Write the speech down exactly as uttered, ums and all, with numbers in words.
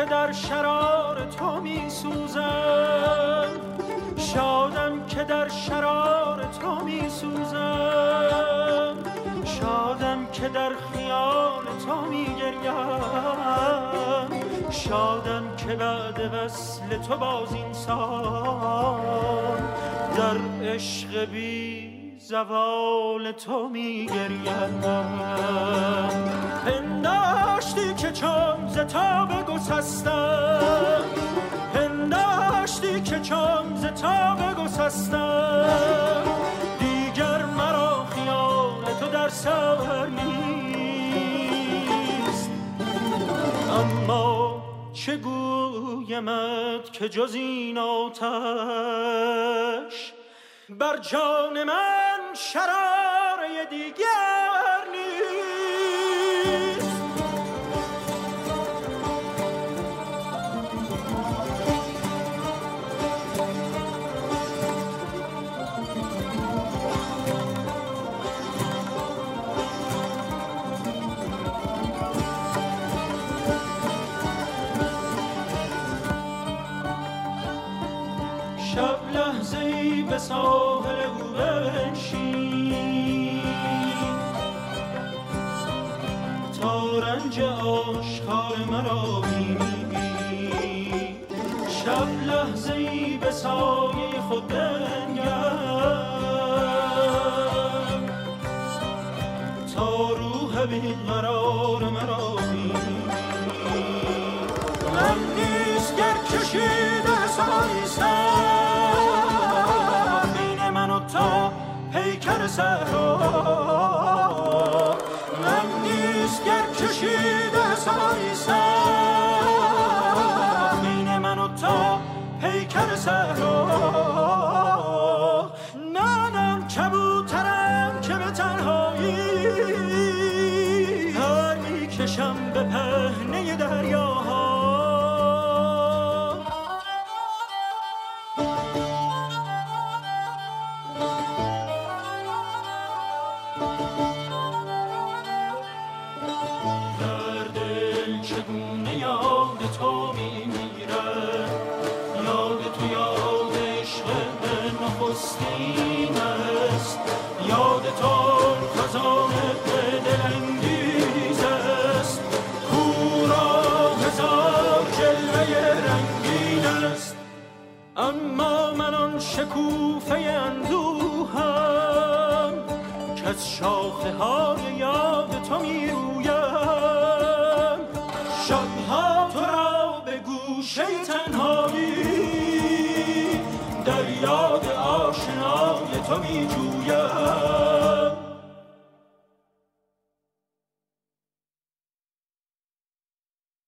که در شرار تو می سوزم، شادم که در شرار تو می سوزم، شادم که در خیال تو می گریم، شادم که بعد وصل تو باز انسان در عشق بی زوال تو می گریم. پنداشتی که چون ز تاب گسستم، پنداشتی که چون ز تاب گسستم، دیگر مرا خیال تو در سر نیست. اما چه گویمت که جز این آتش بر جان من شراره دیگر نیست. شب لحظه‌ای به ساحل او بنشین، تا رنج آشکار مرا بینی. شب لحظه‌ای به سایه خود بنگر، تا روح بیقرار مرا بینی. من نیست گر کشیده سایستم بین من و تا پیکر صحرا. من نیست گر کشیده سایستم بین من و تا پیکر صحرا. منم کبوترم که به تنهایی پر میکشم به پهنه دریاها. اما من آن شکوفه اندوهم که از شاخه های یاد تو می رویم. شبها تو را به گوشه تنهایی در یاد آشنای تو می جویم.